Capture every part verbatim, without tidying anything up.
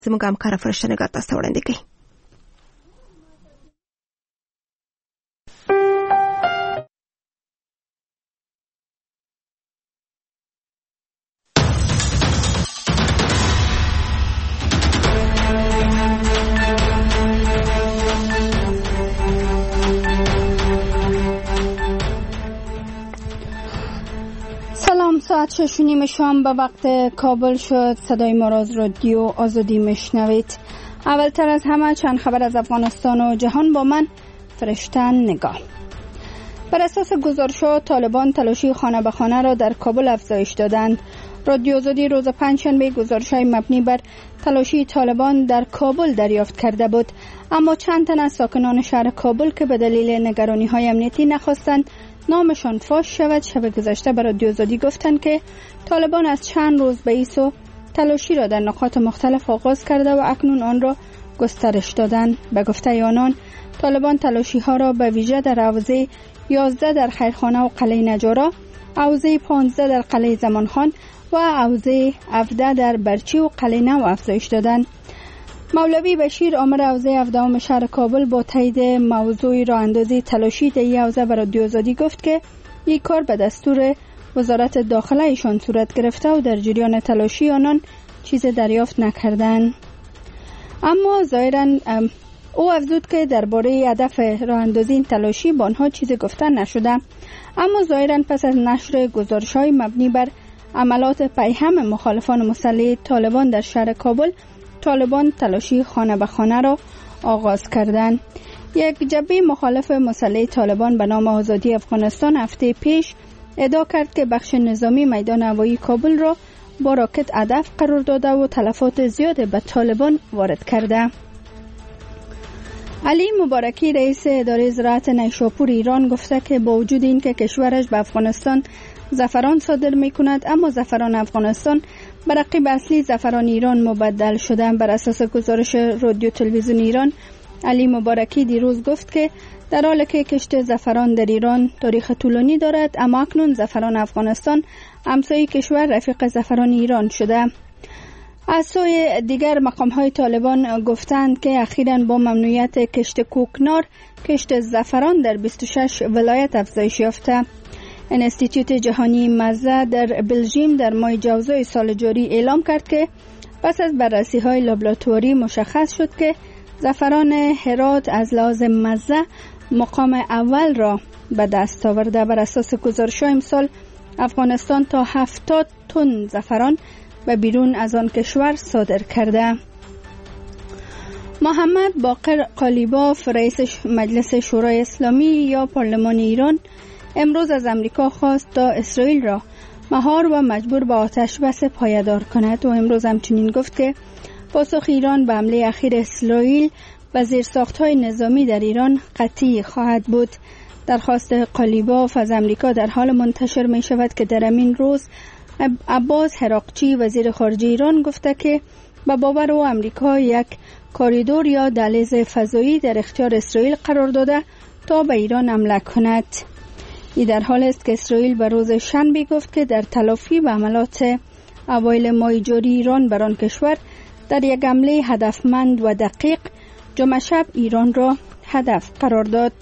زموږ همکاره فرشته نگار تاسو وړاندې کوي. ساعت شش و نیم شام به وقت کابل شد. صدای ما را از رادیو آزادی میشنوید. اولتر از همه چند خبر از افغانستان و جهان با من فرشته نگار. بر اساس گزارش‌ها طالبان تلاشی خانه به خانه را در کابل افزایش دادند. رادیو آزادی روز پنجشنبه گزارش‌های مبنی بر تلاشی طالبان در کابل دریافت کرده بود، اما چند تن از ساکنان شهر کابل که به دلیل نگرانی‌های امنیتی نخواستند نامشان فاش شود، شب گذشته به رادیو آزادی گفتند که طالبان از چند روز به ایسو تلاشی را در نقاط مختلف آغاز کرده و اکنون آن را گسترش دادند. به گفته آنان طالبان تلاشی ها را به ویژه در حوزه یازده در خیرخانه و قلعه نجارا، حوزه پانزده در قلعه زمانخان و حوزه هفده در برچی و قلعه نو افزایش دادند. مولوی بشیر آمر حوزه هفدهم شهر کابل با تایید موضوع راه اندازی تلاشی در این حوزه به رادیو آزادی گفت که این کار به دستور وزارت داخله ایشان صورت گرفته و در جریان تلاشی آنان چیز دریافت نکردند. اما ظاهرا او افزود که درباره هدف راه اندازی این تلاشی با آنها چیز گفتن نشده، اما ظاهرا پس از نشر گزارش‌های مبنی بر عملات پیهم مخالفان مسلح طالبان در شهر کابل، طالبان تلاشی خانه به خانه را آغاز کردند. یک جبهه مخالف مسلح طالبان به نام آزادی افغانستان هفته پیش ادعا کرد که بخش نظامی میدان هوایی کابل را با راکت هدف قرار داده و تلفات زیاد به طالبان وارد کرده. علی مبارکی رئیس اداره زراعت نیشاپور ایران گفته که با وجود این که کشورش به افغانستان زعفران صادر می کند، اما زعفران افغانستان به رقیب اصلی زعفران ایران مبدل شده. بر اساس گزارش رادیو تلویزیون ایران، علی مبارکی دیروز گفت که در حالی که کشت زعفران در ایران تاریخ طولانی دارد، اما اکنون زعفران افغانستان همسایه کشور رفیق زعفران ایران شده. از سوی دیگر مقام‌های طالبان گفتند که اخیراً با ممنوعیت کشت کوکنار، کشت زعفران در بیست و شش ولایت افزایش یافته. انستیتوت جهانی مزه در بلژیم در ماه جوزای سال جاری اعلام کرد که پس از بررسی‌های لابراتواری مشخص شد که زعفران هرات از لحاظ مزه مقام اول را به دست آورده. بر اساس گزارش‌های امسال افغانستان تا هفتاد تن زعفران به بیرون از آن کشور صادر کرده. محمد باقر قالیباف رئیس مجلس شورای اسلامی یا پارلمان ایران امروز از امریکا خواست تا اسرائیل را مهار و مجبور به آتش بس پایدار کند و امروز همچنین گفت که پاسخ ایران به حمله اخیر اسرائیل و زیرساخت‌های نظامی در ایران قطعی خواهد بود. درخواست قالیباف از امریکا در حال منتشر می شود که در همین روز عباس هراقچی وزیر خارجه ایران گفته که به باور او امریکا یک کاریدور یا دهلیز فضایی در اختیار اسرائیل قرار داده تا به ایران حمله کند. این در حال است که اسرائیل به روز شنبه گفت که در تلافی به عملات اوایل ماه جاری ایران بر آن کشور در یک حمله هدفمند و دقیق جمعه شب ایران را هدف قرار داد.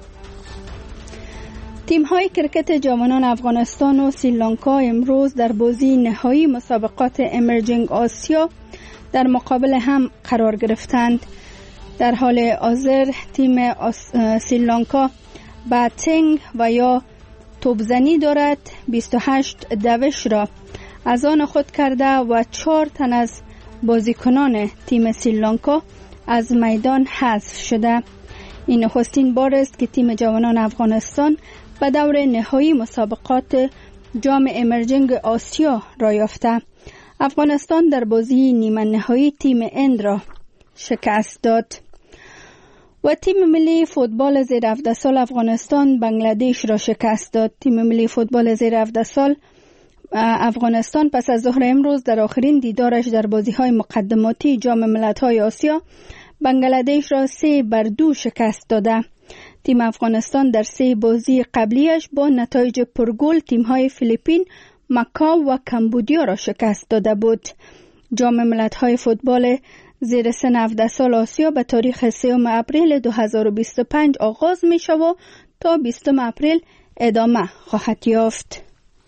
تیم‌های کرکت جوانان افغانستان و سریلانکا امروز در بازی نهایی مسابقات امرجینگ آسیا در مقابل هم قرار گرفتند. در حال حاضر تیم سریلانکا باتینگ و یا توپزنی دارد بیست و هشت دوش را از آن خود کرده و چهار تن از بازیکنان تیم سریلانکا از میدان حذف شده. این نخستین بار است که تیم جوانان افغانستان به دور نهایی مسابقات جام امرجینگ آسیا را یافته. افغانستان در بازی نیمه نهایی تیم هند را شکست داد. و تیم ملی فوتبال زیر هفده سال افغانستان بنگلادش را شکست داد. تیم ملی فوتبال زیر هفده سال افغانستان پس از ظهر امروز در آخرین دیدارش در بازی‌های مقدماتی جام ملت‌های آسیا بنگلادش را سه بر دو شکست داده. تیم افغانستان در سه بازی قبلیش با نتایج پرگل تیم‌های فیلیپین، مکاو و کمبودیا را شکست داده بود. جام ملت‌های فوتبال زیر سن هفده سال آسیا به تاریخ سوم اپریل دو هزار و بیست و پنج آغاز می شود و تا بیستم اپریل ادامه خواهد یافت.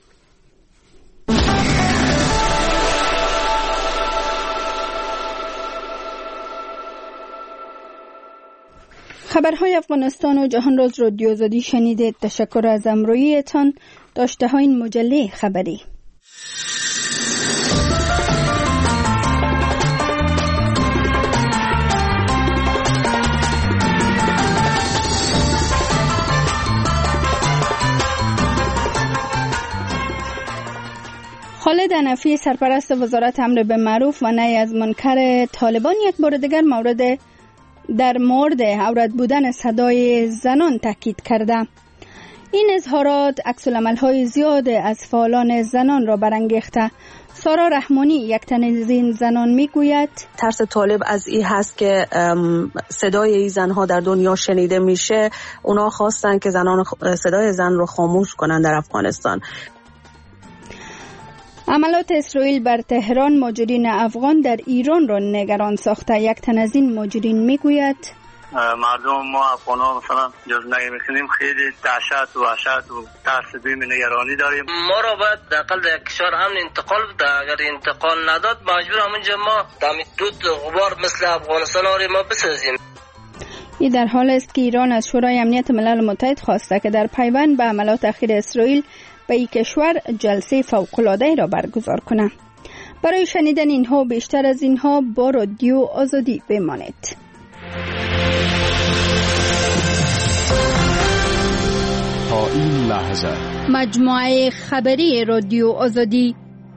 خبرهای افغانستان و جهان راز رادیو آزادی شنیدید. تشکر از همراهیتان. داشته های این مجله خبری. خالد حنفی سرپرست وزارت امر بالمعروف و نهی از منکر طالبان یک بار دیگر مورد در مورد عورت بودن صدای زنان تاکید کرده. این اظهارات عکس‌العمل‌های زیاد از فعالان زنان را برانگیخته. سارا رحمانی یک تن از این زنان میگوید ترس طالب از این هست که صدای این زنها در دنیا شنیده میشه. اونا خواستن که زنان صدای زن رو خاموش کنن در افغانستان. عملات اسرائیل بر تهران مهاجرین افغان در ایران را نگران ساخته. یک تن از این مهاجرین میگوید مردم ما افغان‌ها مثلا جز نمی‌کنیم خیلی دهشت و وحشت و ترس بیم نگرانی داریم. ما را باید داخل در کشور امن انتقال بده. اگر انتقال نداد مجبور همونجا ما دم دود غبار مثل افغانستان آره ما بسازیم. این در حال است که ایران از شورای امنیت ملل متحد خواسته که در پیوند به عملات اخیر اسرائیل به این کشور جلسه فوق‌العاده را برگزار کنه. برای شنیدن اینها بیشتر از اینها با رادیو آزادی بمانید. تا این لحظه مجموعه خبری رادیو آزادی.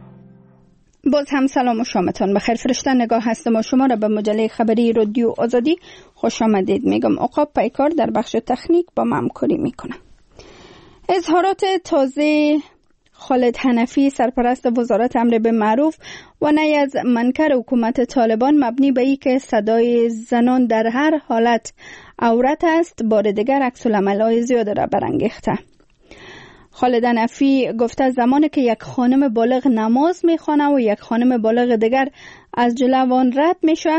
باز هم سلام و شامتان بخیر. فرشته نگاه هستم و شما را به مجله خبری رادیو آزادی خوش آمدید میگم. عقاب پیکار در بخش تکنیک با من همکاری میکنه. اظهارات تازه خالد حنفی سرپرست وزارت امر بالمعروف و نهی از منکر حکومت طالبان مبنی به این که صدای زنان در هر حالت عورت است بار دیگر عکس‌العمل‌های زیاد را برانگیخته. خالد حنفی گفته زمانی که یک خانم بالغ نماز میخوانه و یک خانم بالغ دیگر از جلو آن رد میشه،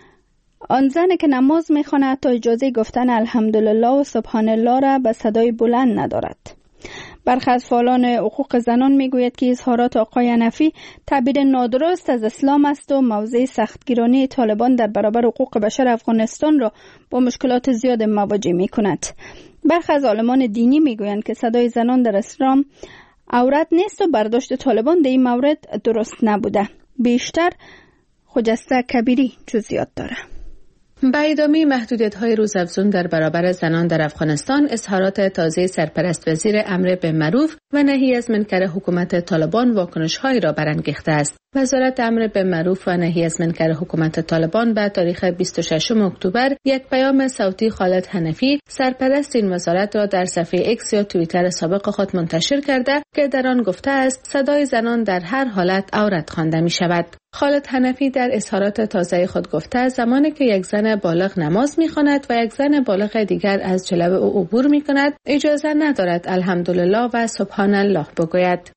آن زن که نماز میخوانه حتی اجازه گفتن الحمدلله و سبحان الله را به صدای بلند ندارد. برخی از فعالان حقوق زنان میگوید که اظهارات آقای حنفی تعبیر نادرست از اسلام است و موضع سختگیرانه طالبان در برابر حقوق بشر افغانستان را با مشکلات زیاد مواجه میکند. برخی از عالمان دینی میگویند که صدای زنان در اسلام عورت نیست و برداشت طالبان در این مورد درست نبوده. بیشتر خجسته کبیری جزئیات داره. با ادامه محدودیت‌های روزافزون در برابر زنان در افغانستان، اظهارات تازه سرپرست وزیر امر بالمعروف و نهی از منکر حکومت طالبان واکنش‌هایی را برانگیخته است. وزارت امر بالمعروف و نهی از منکر حکومت طالبان به تاریخ بیست و ششم اکتبر یک پیام صوتی خالد حنفی سرپرست این وزارت را در صفحه ایکس یا توییتر سابق خود منتشر کرده که در آن گفته است صدای زنان در هر حالت عورت خوانده می شود. خالد حنفی در اظهارات تازه خود گفته زمانی که یک زن بالغ نماز می‌خواند و یک زن بالغ دیگر از جلو او عبور می‌کند اجازه ندارد الحمدلله و سبحان الله بگوید.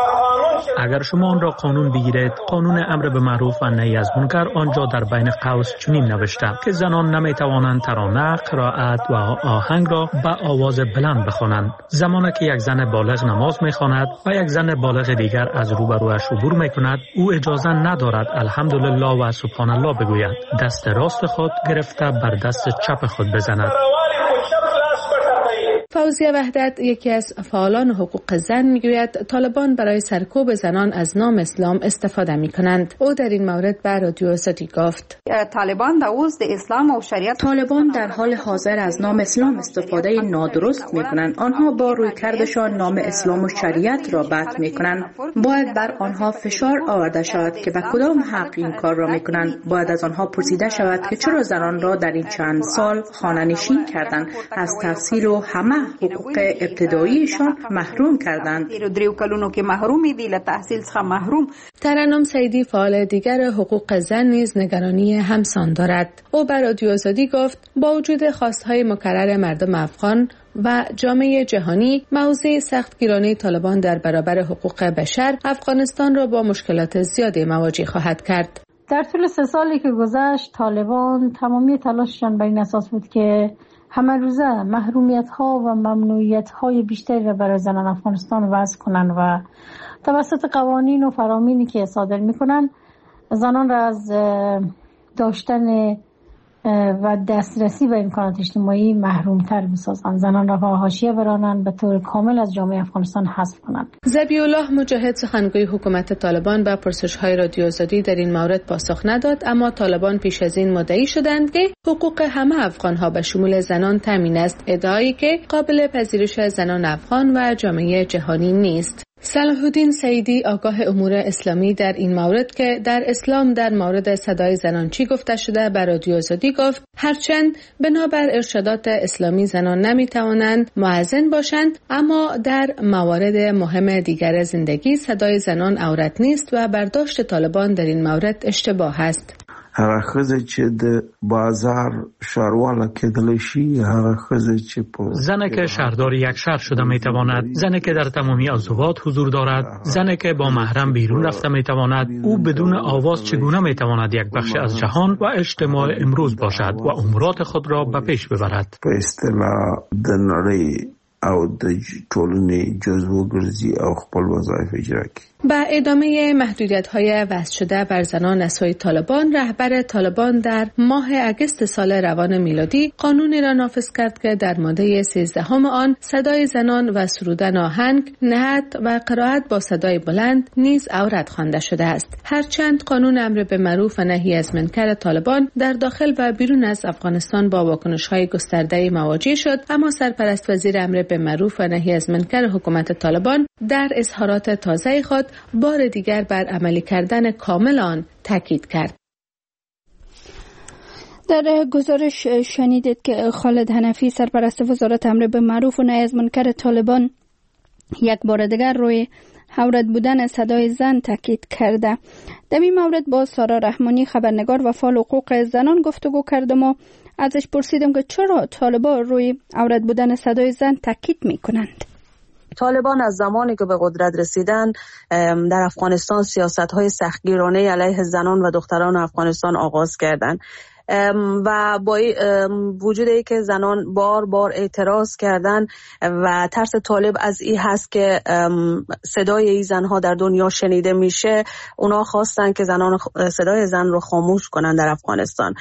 اگر شما آن را قانون بگیرید، قانون امر به معروف و نهی از منکر آنجا در بین قوس چنین نوشته که زنان نمی‌توانند ترانه، قرائت و آهنگ را به آواز بلند بخوانند. زمانی که یک زن بالغ نماز می‌خواند و یک زن بالغ دیگر از روبرویش عبور می‌کند، او اجازه ندارد الحمدلله و سبحان الله بگوید. دست راست خود گرفته بر دست چپ خود بزند. فوزیه وحدت یکی از فعالان حقوق زن میگوید طالبان برای سرکوب زنان از نام اسلام استفاده میکنند. او در این مورد به رادیو آزادی گفت طالبان در اوز د اسلام و شریعت طالبان در حال حاضر از نام اسلام استفاده نادرست میکنند. آنها با روی کردشان نام اسلام و شریعت را بد میکنند. باید بر آنها فشار آورده شود که به کدام حق این کار را میکنند. باید از آنها پرسیده شود که چرا زنان را در این چند سال خانه نشین کردند، از تحصیل و همه حقوق ابتداییشان محروم کردند. ترنم سیدی فعال دیگر حقوق زن نیز نگرانی همسان دارد. او بر رادیو آزادی گفت با وجود خواستهای مکرر مردم افغان و جامعه جهانی، موضوع سختگیرانه طالبان در برابر حقوق بشر افغانستان را با مشکلات زیادی مواجه خواهد کرد. در طول سه سالی که گذشت طالبان تمامی تلاششان بر این اساس بود که همه روزه محرومیت ها و ممنوعیت های بیشتری را برای زنان افغانستان وضع کنند و توسط قوانین و فرامینی که صادر میکنن زنان را از داشتن و دسترسی به امکانات اجتماعی محروم تر بسازند، زنان را به حاشیه برانند، به طور کامل از جامعه افغانستان حذف کنند. ذبیح الله مجاهد سخنگوی حکومت طالبان به پرسش‌های رادیو آزادی در این مورد پاسخ نداد، اما طالبان پیش از این مدعی شدند که حقوق همه افغان‌ها به شمول زنان تامین است، ادعایی که قابل پذیرش زنان افغان و جامعه جهانی نیست. صلاح الدین سعیدی آگاه امور اسلامی در این مورد که در اسلام در مورد صدای زنان چی گفته شده بر رادیو آزادی گفت هرچند بنابر ارشادات اسلامی زنان نمیتوانند مؤذن باشند، اما در موارد مهم دیگر زندگی صدای زنان عورت نیست و برداشت طالبان در این مورد اشتباه است. هغه خزه چې د بازار شهرواله کېدلی شي، هغه خزه چې په زنی که شهردار یک شهر شده میتواند، زنی که در تمامی عضوات حضور دارد، زنی که با محرم بیرون رفته میتواند، او بدون آواز چگونه میتواند یک بخش از جهان و اجتماع امروز باشد و امورات خود را به پیش ببرد؟ په اصطلاح د نړۍ او د ټولنې جزو ګرځي او خپل وظایف اجرا کوي. با ادامه محدودیت‌های وضع شده بر زنان از سوی طالبان، رهبر طالبان در ماه اگست سال روان میلادی قانونی را نافذ کرد که در ماده سیزدهم آن صدای زنان و سرودن آهنگ، نعت و قرائت با صدای بلند نیز عورت خوانده شده است. هرچند قانون امر به معروف و نهی از منکر طالبان در داخل و بیرون از افغانستان با واکنش‌های گسترده مواجه شد، اما سرپرست وزیر امر به معروف و نهی از منکر حکومت طالبان در اظهارات تازه خود بار دیگر بر عملی کردن کامل آن تاکید کرد. در گزارش شنیدید که خالد حنفی سرپرست وزارت امر به معروف و نهی از منکر طالبان یک بار دیگر روی عورت بودن صدای زن تاکید کرده. در این مورد با سارا رحمانی خبرنگار و فعال حقوق زنان گفتگو کردم و ازش پرسیدم که چرا طالبان روی عورت بودن صدای زن تاکید میکنند. طالبان از زمانی که به قدرت رسیدن در افغانستان سیاست‌های سختگیرانه علیه زنان و دختران افغانستان آغاز کردند و با وجود ای که زنان بار بار اعتراض کردن و ترس طالب از این هست که صدای این زنها در دنیا شنیده میشه، اونا خواستن که زنان صدای زن رو خاموش کنن در افغانستان.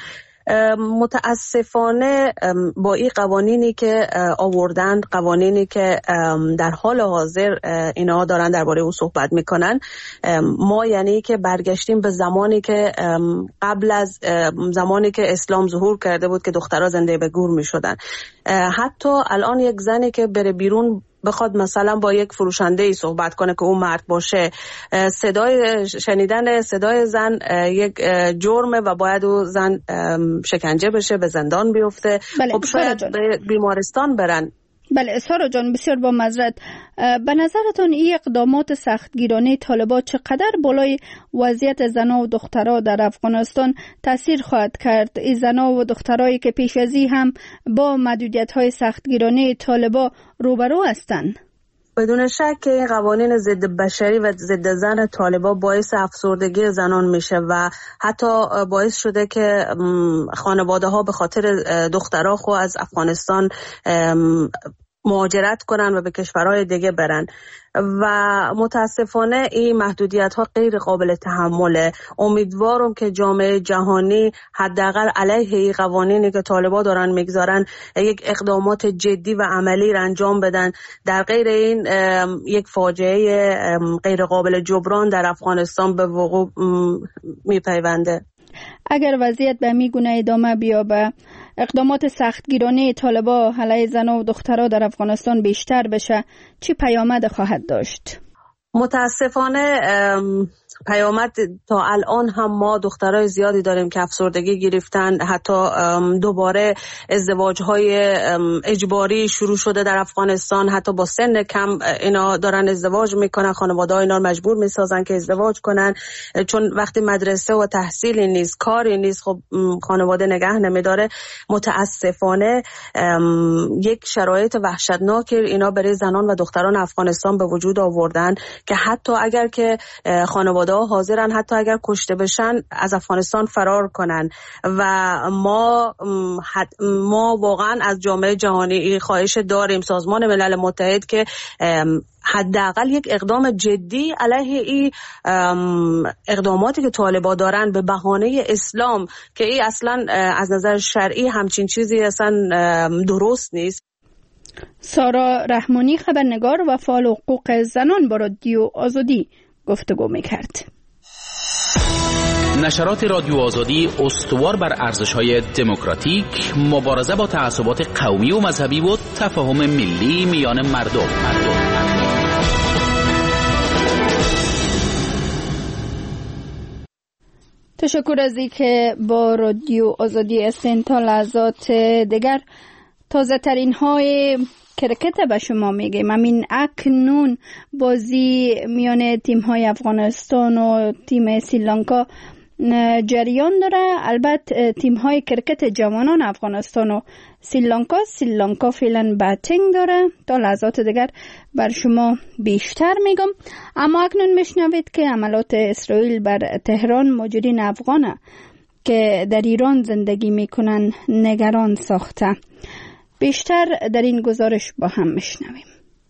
متاسفانه با این قوانینی که آوردند، قوانینی که در حال حاضر اینا دارن درباره او صحبت میکنن، ما یعنی که برگشتیم به زمانی که قبل از زمانی که اسلام ظهور کرده بود که دخترها زنده به گور میشدن. حتی الان یک زنی که بره بیرون بخواد مثلا با یک فروشنده ای صحبت کنه که اون مرد باشه، صدای شنیدن صدای زن یک جرمه و باید او زن شکنجه بشه، به زندان بیفته. بله، خب شاید به بیمارستان برن. بله سارا جان، بسیار با معذرت، به نظرتون این اقدامات سختگیرانه طالبان چقدر بالای وضعیت زنها و دخترها در افغانستان تاثیر خواهد کرد؟ این زنها و دخترایی که پیش از این هم با محدودیت‌های سختگیرانه طالبان روبرو هستند. بدون شک که این قوانین ضد بشری و ضد زن طالبان باعث افسردگی زنان میشه و حتی باعث شده که خانواده ها به خاطر دخترها خو از افغانستان مهاجرت کنن و به کشورهای دیگه برن و متاسفانه این محدودیت ها غیر قابل تحمله. امیدوارم که جامعه جهانی حداقل علیه این قوانینی که طالبان دارن میگذارن یک اقدامات جدی و عملی را انجام بدن. در غیر این یک فاجعه غیر قابل جبران در افغانستان به وقوع میپیونده. اگر وضعیت به می گونه ادامه بیابه، اقدامات سختگیرانه طالبان علیه زن و دخترها در افغانستان بیشتر بشه، چی پیامد خواهد داشت؟ متاسفانه پیامد تا الان هم ما دخترای زیادی داریم که افسردگی گرفتن، حتی دوباره ازدواج‌های اجباری شروع شده در افغانستان، حتی با سن کم اینا دارن ازدواج میکنن، خانواده‌ها اینا رو مجبور میسازن که ازدواج کنن، چون وقتی مدرسه و تحصیلی نیست، کاری نیست، خب خانواده نگه نمیداره. متاسفانه یک شرایط وحشتناک اینا برای زنان و دختران افغانستان به وجود آوردن که حتی اگر که خانواده خانواده ها حاضرن حتی اگر کشته بشن از افغانستان فرار کنن و ما ما واقعا از جامعه جهانی خواهش داریم، سازمان ملل متحد، که حداقل یک اقدام جدی علیه این اقداماتی که طالبان دارن به بهانه اسلام که این اصلا از نظر شرعی همچین چیزی اصلا درست نیست. سارا رحمانی خبرنگار و فعال حقوق زنان با رادیو آزادی گفتگو میکرد. نشرات رادیو آزادی استوار بر ارزش‌های دموکراتیک، مبارزه با تعصبات قومی و مذهبی و تفاهم ملی میان مردم. مردم. تشکر از اینکه با رادیو آزادی هستین. تا لحظات دیگر تازه ترین های کرکت به شما میگیم. همین اکنون بازی میان تیم های افغانستان و تیم سریلانکا جریان داره. البته تیم های کرکت جوانان افغانستان و سریلانکا سریلانکا فعلا باتینگ داره. تا لحظات دیگر بر شما بیشتر میگم. اما اکنون میشنوید که عملات اسرائیل بر تهران مهاجرین افغان که در ایران زندگی میکنن نگران ساخته. بیشتر در این گزارش با هم میشنویم.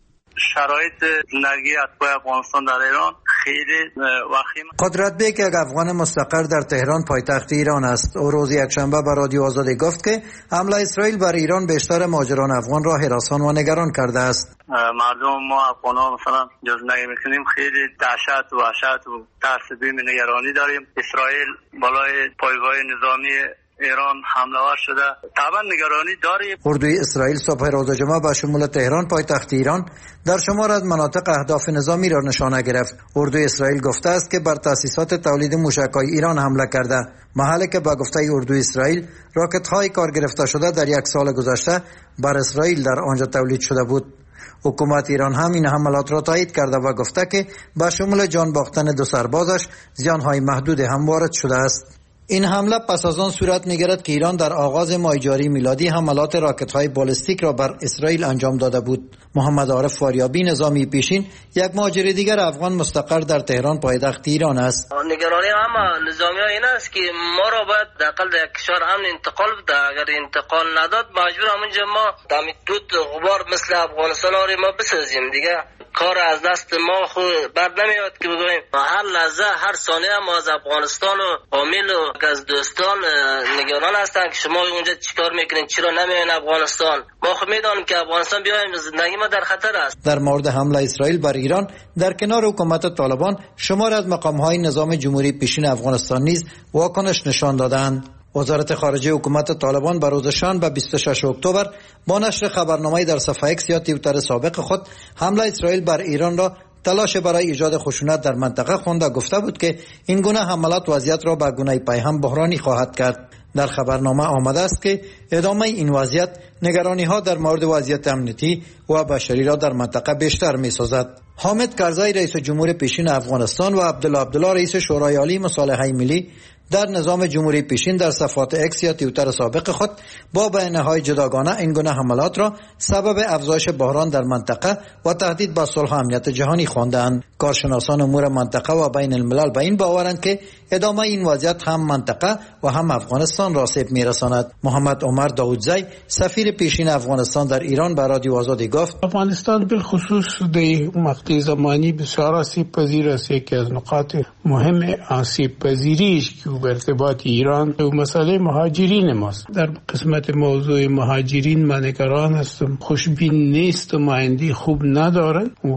شرایط زندگی اتباع افغانستان در ایران خیلی وخیم. قدرت بیگ یک افغان مستقر در تهران پایتخت ایران است. او روز یکشنبه به رادیو آزادی گفت که حمله اسرائیل بر ایران بیشتر مهاجران افغان را هراسان و نگران کرده است. مردم ما افغانان مثلا جز نگه میکنیم خیلی دهشت و وحشت و ترس بیم نگرانی داریم. اسرائیل بالای پایگاه نظامی ایران حمله ور شده. طبعا نگرانی داریم. اردوی اسرائیل صبح روز جمعه به شمول تهران پایتخت ایران در شمار از مناطق اهداف نظامی را نشانه گرفت. اردوی اسرائیل گفته است که بر تأسیسات تولید موشک‌های ایران حمله کرده، محلی که با گفته اردوی اسرائیل راکت‌های کار گرفته شده در یک سال گذشته بر اسرائیل در آنجا تولید شده بود. حکومت ایران هم این حملات را تایید کرده و گفته که به شمول جان باختن دو سربازش زیان‌های محدود هم وارد شده است. این حمله پس از آن صورت می‌گیرد که ایران در آغاز ماه جاری میلادی حملات راکت‌های بالستیک را بر اسرائیل انجام داده بود. محمد عارف فاریابی نظامی پیشین، یک مهاجر دیگر افغان مستقر در تهران پایتخت ایران است. نگرانی هم نظامی ها این است که ما را باید در قلب یک کشور امن انتقال بده. اگر انتقال نداد مجبور همونجا ما دم دود غبار مثل افغانستان آره ما بسازیم دیگه. کار از دست ما خود بر نمیاد که بگوییم هر لحظه هر ثانیه ما از افغانستان و حامل و از دوستان نگران هستن که شما اونجا چیکار میکنین، چرا نمیاین افغانستان. ما خود میدانیم که افغانستان بیایم زندگی ما در خطر است. در مورد حمله اسرائیل بر ایران در کنار حکومت طالبان شمار از مقام‌های نظام جمهوری پیشین افغانستان نیز واکنش نشان دادند. وزارت خارجه حکومت طالبان بر روز شنبه بیست و ششم اکتبر با نشر خبرنامه‌ای در صفحه اکس یا توییتر سابق خود حمله اسرائیل بر ایران را تلاش برای ایجاد خشونت در منطقه خوانده، گفته بود که این گونه حملات وضعیت را به گونه پیهم بحرانی خواهد کرد. در خبرنامه آمده است که ادامه این وضعیت نگرانی‌ها در مورد وضعیت امنیتی و بشری را در منطقه بیشتر می‌سازد. حامد کرزی رئیس جمهور پیشین افغانستان و عبدالله عبدالله رئیس شورای عالی مصالحه ملی در نظام جمهوری پیشین در صفحات اکس یا توییتر سابق خود با بیانیه‌های جداگانه این گونه حملات را سبب افزایش بحران در منطقه و تهدید به صلح و امنیت جهانی خواندند. کارشناسان امور منطقه و بین الملل به این باورند که ادامه این وضعیت هم منطقه و هم افغانستان را آسیب می‌رساند. محمد عمر داودزی سفیر پیشین افغانستان در ایران به رادیو آزادی گفت افغانستان بالخصوص در مقطع زمانی بسیار آسیب پذیر است. یکی از نقاط مهم آسیب پذیریش که به ارتباط ایران و مسئله مهاجرین ماست. در قسمت موضوع مهاجرین من نگران هستم، خوشبین نیستم، آینده خوب ندارن و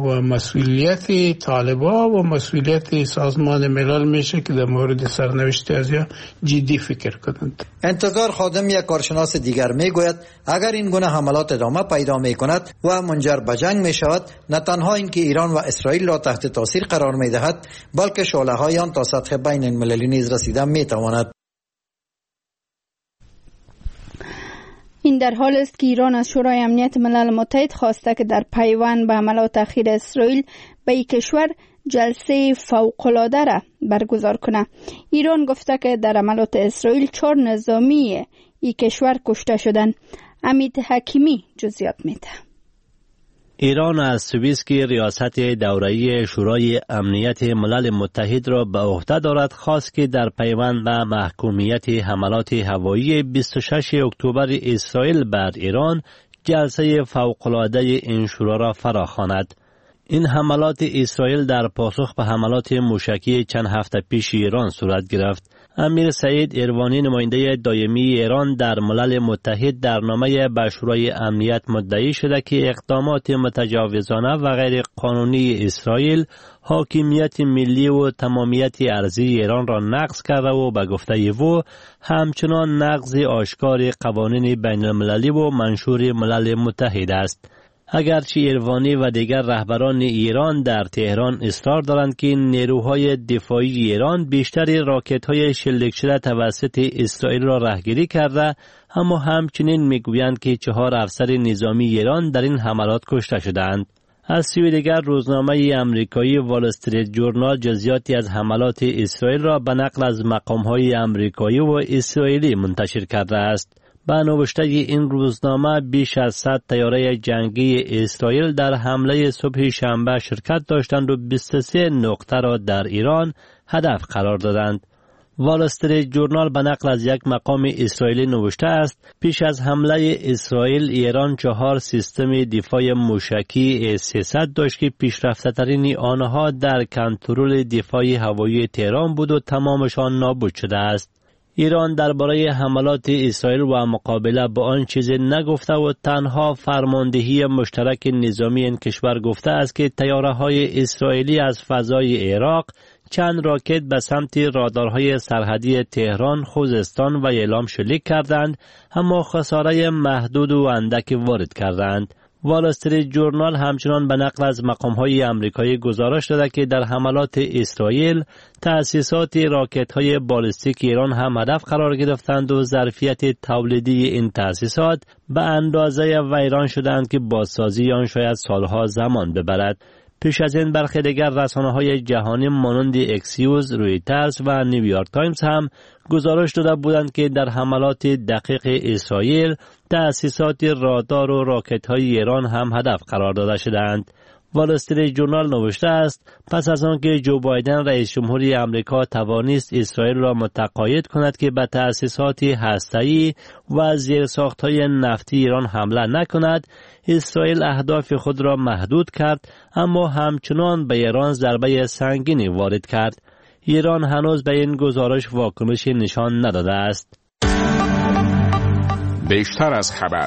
مسئولیت طالبان و مسئولیت سازمان ملل میشه که در مورد سرنوشت ازیا جدی فکر کنند. انتظار خادم یک کارشناس دیگر میگوید اگر این گونه حملات ادامه پیدا میکند و منجر به جنگ میشود، نه تنها اینکه ایران و اسرائیل را تحت تاثیر قرار میدهد، بلکه شعله‌های آن تا سطح بین المللی نیز رسیده میتواند. این در حال است که ایران از شورای امنیت ملل متحد خواسته که در پیوند به حملات اخیر اسرائیل به این کشور جلسه فوق‌العاده را برگزار کنه. ایران گفته که در حملات اسرائیل چهار نظامی این کشور کشته شدند. امید حکیمی جزئیات میده. ایران از سوئیس که ریاست دوره‌ای شورای امنیت ملل متحد را به عهده دارد خواست که در پیوند به محکومیت حملات هوایی بیست و شش اکتبر اسرائیل بر ایران جلسه فوق‌العاده این شورا را فراخواند. این حملات اسرائیل در پاسخ به حملات موشکی چند هفته پیش ایران صورت گرفت. امیر سعید اروانی نماینده دائمی ایران در ملل متحد در نامه به شورای امنیت مدعی شده که اقدامات متجاوزانه و غیر قانونی اسرائیل حاکمیت ملی و تمامیت ارضی ایران را نقض کرده و به گفته او همچنان نقض آشکار قوانین بین المللی و منشور ملل متحد است. اگرچه اروانی و دیگر رهبران ایران در تهران اصرار دارند که نیروهای دفاعی ایران بیشتر راکت‌های شلیک شده توسط اسرائیل را رهگیری کرده، اما همچنین میگویند که چهار افسر نظامی ایران در این حملات کشته شدند. از سوی دیگر روزنامه امریکایی وال استریت جورنال جزئیاتی از حملات اسرائیل را به نقل از مقام‌های امریکایی و اسرائیلی منتشر کرده است. به نوشته این روزنامه بیش از صد طیاره جنگی اسرائیل در حمله صبح شنبه شرکت داشتند و بیست و سه نقطه را در ایران هدف قرار دادند. وال استریت جورنال به نقل از یک مقام اسرائیلی نوشته است پیش از حمله اسرائیل ایران چهار سیستم دفاع موشکی سیصد داشت که پیشرفته ترین آنها در کنترل دفاع هوایی تهران بود و تمامشان نابود شده است. ایران درباره حملات اسرائیل و مقابله با آن چیزی نگفته و تنها فرماندهی مشترک نظامی این کشور گفته است که طیاره‌های اسرائیلی از فضای عراق چند راکت به سمت رادارهای سرحدی تهران، خوزستان و یلام شلیک کردند، اما خساره محدود و اندکی وارد کردند. وال استریت جورنال همچنان به نقل از مقام‌های آمریکایی گزارش داده که در حملات اسرائیل تأسیسات راکت‌های بالستیک ایران هم هدف قرار گرفتند و ظرفیت تولیدی این تأسیسات به اندازه ویران شدند که بازسازی آن شاید سالها زمان ببرد. پیش از این برخی دیگر رسانه‌های جهانی مانند اکسیوز، رویترز و نیویورک تایمز هم گزارش داده بودند که در حملات دقیق اسرائیل تأسیسات رادار و راکت‌های ایران هم هدف قرار داده شدند. وال استریت جورنال نوشته است پس از آنکه جو بایدن رئیس جمهوری آمریکا توانست اسرائیل را متقاعد کند که به تأسیسات هسته‌ای و زیرساخت‌های نفتی ایران حمله نکند، اسرائیل اهداف خود را محدود کرد، اما همچنان به ایران ضربه سنگینی وارد کرد. ایران هنوز به این گزارش واکنشی نشان نداده است. بیشتر از خبر.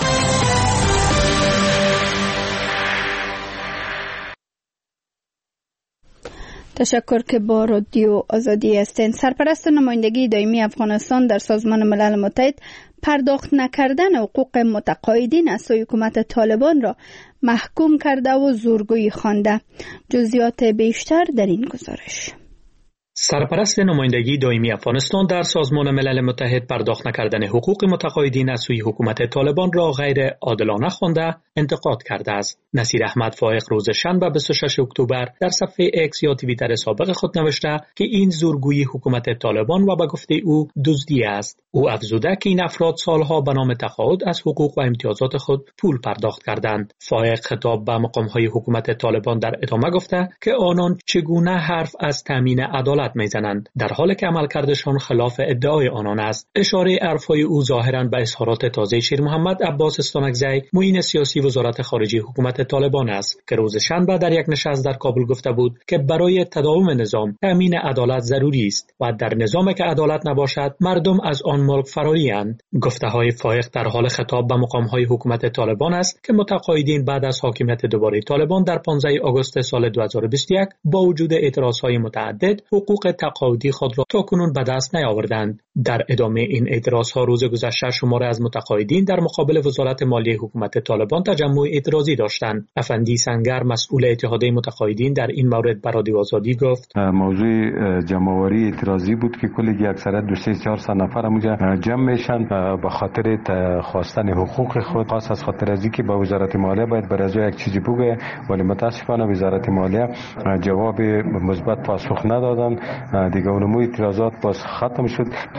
تشکر که با رادیو آزادی هستین. سرپرست نمایندگی دائمی افغانستان در سازمان ملل متحد پرداخت نکردن حقوق متقاعدین از سوی حکومت طالبان را محکوم کرده و زورگویی خوانده. جزئیات بیشتر در این گزارش. سرپرست نمایندگی دائمی افغانستان در سازمان ملل متحد پرداخت نکردن حقوق متقاعدین از سوی حکومت طالبان را غیر عادلانه خوانده انتقاد کرده است. نصیر احمد فائق روز شنبه بیست و شش اکتبر در صفحه اکس یا توییتر سابق خود نوشته که این زورگویی حکومت طالبان و به گفته او دزدی است. او افزوده که این افراد سالها به نام تقاعد از حقوق و امتیازات خود پول پرداخت کردند. فائق خطاب به مقام‌های حکومت طالبان در ادامه گفته که آنان چگونه حرف از تامین عدالت میزنند در حالی که عملکردشان خلاف ادعای آنان است. اشاره حرفهای او ظاهراً به اظهارات تازه شیر محمد عباس استانکزی معین سیاسی وزارت خارجه حکومت طالبان است که روز شنبه در یک نشست در کابل گفته بود که برای تداوم نظام تامین عدالت ضروری است و در نظامی که عدالت نباشد مردم از آن ملک فراری اند. گفته های فائق در حال خطاب به مقام های حکومت طالبان است که متقاعدین بعد از حاکمیت دوباره طالبان در پانزده آگوست سال دو هزار و بیست و یک با وجود اعتراض های متعدد حقوق تقاعدی خود را تاکنون به دست نیاوردند. در ادامه این اعتراض ها روز گذشته شماره از متقاعدین در مقابل وزارت مالیه حکومت طالبان تجمع اعتراضی داشتند. افندی سنگر مسئول اتحادیه متقاعدین در این مورد به رادیو آزادی گفت موضوع جمع‌آوری اعتراضی بود که کلی اکثریت دو سه چهار نفر اونجا جمع میشن به خاطر خواستن حقوق خود، خاص از خاطر از اینکه با وزارت مالیه باید برای یک چیزی بگه، ولی متاسفانه وزارت مالیه جواب مثبت پاسخ ندادن. دیگه اونمو اعتراضات باز ختم شد.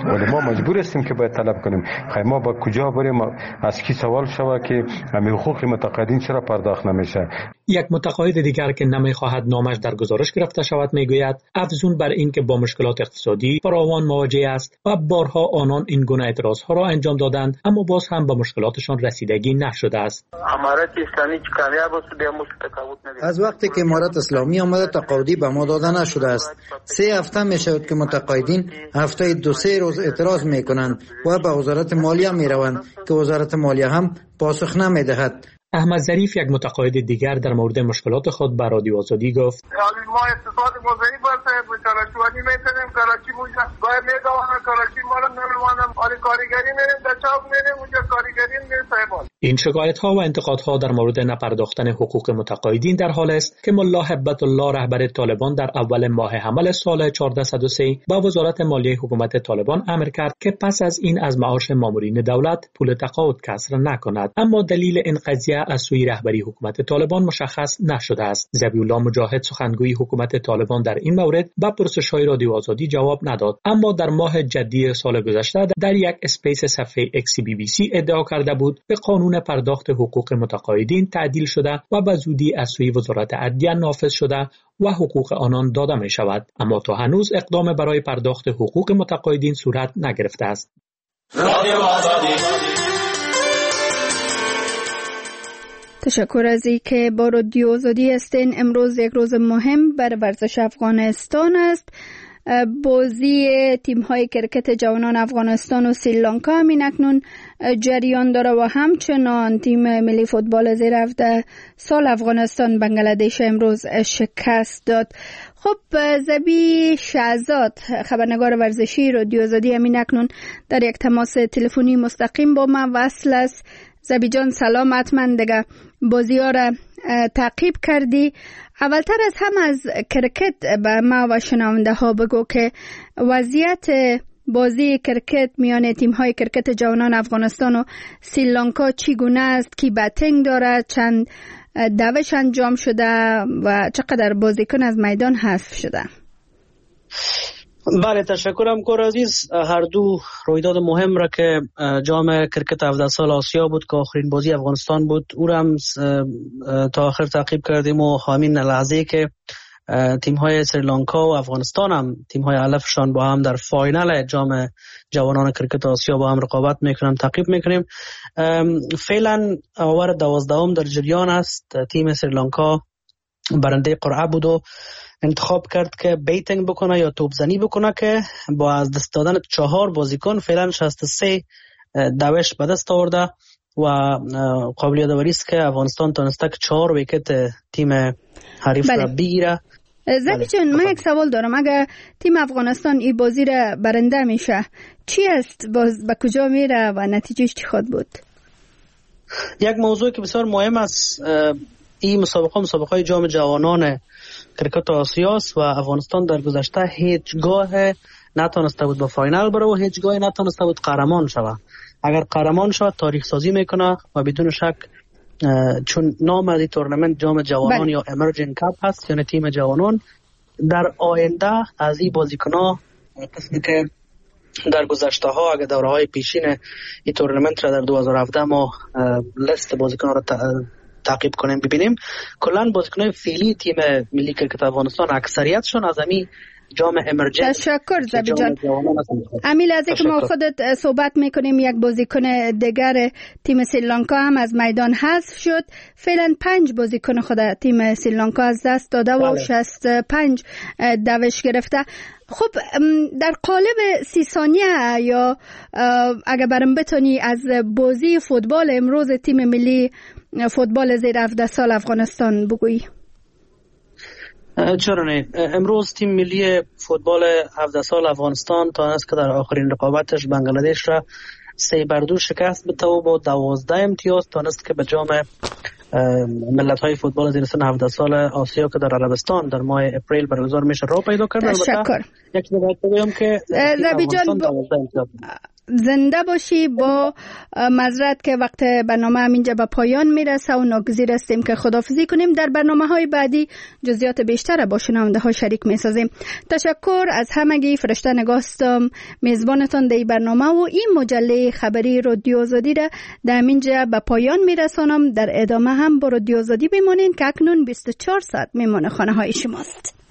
ولی ما مجبور هستیم که باید طلب کنیم. خیر ما با کجا بریم؟ از کی سوال شود که همین حقوق متقاعدین چرا پرداخت نمیشه؟ یک متقاعد دیگر که نمیخواهد نامش در گزارش گرفته شود میگوید افزون بر این که با مشکلات اقتصادی فراوان مواجه است و بارها آنان این گونه اعتراضها را انجام دادند اما باز هم به مشکلاتشان رسیدگی نشده است. از وقتی که امارت اسلامی آمده تقاعدی به ما داده نشده است. سه هفته می شود که متقاعدین هفته دو سه روز اعتراض می کنند و به وزارت مالیه می روند که وزارت مالیه هم پاسخ نمی دهد. احمد ظریف یک متقاعد دیگر در مورد مشکلات خود به رادیو آزادی گفت: ما اقتصاد مزایی باشه به کلاشوانی میتونیم کلاشی موجه باید میدوانم کلاشی ما رو نمیوانم آره کارگری میریم در چاپ میریم اونجا کارگری میریم صاحبان. این شکایت ها و انتقاد ها در مورد نپرداختن حقوق متقاعدین در حال است که ملا هبت الله رهبر طالبان در اول ماه حمل سال چهارده صد و سه با وزارت مالیه حکومت طالبان امر کرد که پس از این از معاش مامورین دولت پول تقاعد کسر نکند، اما دلیل این قضیه از سوی رهبری حکومت طالبان مشخص نشده است. ذبیح‌الله مجاهد سخنگوی حکومت طالبان در این مورد به پرسش‌های رادیو آزادی جواب نداد، اما در ماه جدی سال گذشته در یک اسپیس صفحه اکس بی بی سی ادعا کرده بود که قانون پرداخت حقوق متقاعدین تعدیل شده و به زودی از سوی وزارت عدلیه نافذ شده و حقوق آنان داده می شود، اما تا هنوز اقدام برای پرداخت حقوق متقاعدین صورت نگرفته است. رادیو آزادی. تشکر از این که با رادیو آزادی هستین. امروز یک روز مهم بر ورزش افغانستان است. بازی تیم‌های کرکت جوانان افغانستان و سریلانکا همین اکنون جریان داره و همچنان تیم ملی فوتبال زیر هفده سال افغانستان بنگلادش امروز شکست داد. خب زبی شهزاد خبرنگار ورزشی رادیو آزادی همین اکنون در یک تماس تلفنی مستقیم با من وصل است. زبی جان سلام، حتما دیگه بازی ها را تعقیب کردی. اولتر از هم از کرکت به ما و شنونده ها بگو که وضعیت بازی کرکت میان تیم های کرکت جوانان افغانستان و سریلانکا چگونه است؟ کی بتنگ دارد؟ چند دوش انجام شده و چقدر بازیکن از میدان حذف شده؟ بله تشکرم کور عزیز. هر دو رویداد مهم را که جام کرکت هفده سال آسیا بود که آخرین بازی افغانستان بود او را هم تا آخر تعقیب کردیم و همین لحظه که تیم های سریلانکا و افغانستان هم تیم های علفشان با هم در فاینال جام جوانان کرکت آسیا با هم رقابت میکنن تعقیب میکنیم. فعلا آور دوازدهم در جریان است. تیم سریلانکا برنده قرعه بود و انتخاب کرد که بیتینگ بکنه یا توپزنی بکنه که با از دست دادن چهار بازیکن فعلا شصت و سه دوش به دست آورده و قابل یادآوری است که افغانستان تونسته که چهار ویکت تیم حریف بله. را بگیره. زبی جان من یک سوال دارم. اگر تیم افغانستان این بازی را برنده میشه چی است؟ باز به کجا میره و نتیجهش چی خواهد بود؟ یک موضوع که بسیار مهم است، این مسابقه مسابقه جام جوانان کرکت آسیاست و افغانستان در گذشته هیچگاه نتونسته بود به فاینال بره و هیچگاه نتونسته بود قهرمان شود. اگر قهرمان شود تاریخ سازی میکنه و بدون شک چون نام از این تورنمنت جام جوانان بله. یا امرجینگ کاپ هست یعنی تیم جوانان، در آینده از این بازیکن‌ها قسمی که در گذشته ها اگر دوره های پیشین این تورنمنت را در دو هزار و هفده ما لیست بازیکن‌ها را تعقیب کنیم ببینیم، کلان بازیکن‌های فعلی تیم ملی کرکت افغانستان اکثریتشون از همین جام امرجنس. تشکر زبی جان. امیل از اینکه ما خودت صحبت میکنیم یک بازیکن دیگر تیم سریلانکا هم از میدان حذف شد. فعلا پنج بازیکن خود تیم سریلانکا از دست داده و بله. شصت و پنج دوش گرفته. خب در قالب سی ثانیه یا اگر برام بتونی از بازی فوتبال امروز تیم ملی فوتبال زیر هفده سال افغانستان بگویی. چرا نه؟ امروز تیم ملی فوتبال هفده سال افغانستان تانست که در آخرین رقابتش بنگلادش را سه بر دو شکست بده و با دوازده امتیاز تانست که به جام ملت های فوتبال زیر سن هفده سال آسیا که در عربستان در ماه اپریل برگزار میشه را پیدا کرد. تشکر. یک نکته بگم که زبی جان زنده باشی. با معذرت که وقت برنامه همینجا به پایان میرسه و ناگزیر هستیم که خداحافظی کنیم. در برنامه های بعدی جزئیات بیشتر با شنونده ها شریک میسازیم. تشکر از همگی. فرشته نگاستم میزبانتان در برنامه و این مجله خبری رادیو آزادی را در همینجا به پایان میرسانم. در ادامه هم با رادیو آزادی بمانین که اکنون بیست و چهار ساعت میمانه خانه های شماست.